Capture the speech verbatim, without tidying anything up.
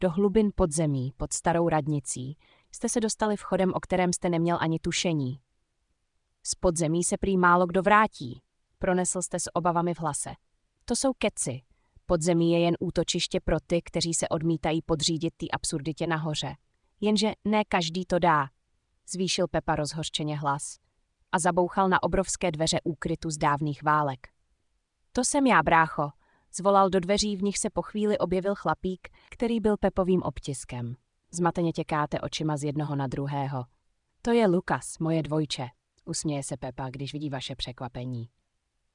Do hlubin podzemí, pod starou radnicí, jste se dostali vchodem, o kterém jste neměl ani tušení. Z podzemí se prý málo kdo vrátí, pronesl jste s obavami v hlase. To jsou keci. Podzemí je jen útočiště pro ty, kteří se odmítají podřídit té absurditě nahoře. Jenže ne každý to dá, zvýšil Pepa rozhořčeně hlas a zabouchal na obrovské dveře úkrytu z dávných válek. To jsem já, brácho, zvolal do dveří, v nich se po chvíli objevil chlapík, který byl Pepovým obtiskem. Zmateně těkáte očima z jednoho na druhého. To je Lukas, moje dvojče, usměje se Pepa, když vidí vaše překvapení.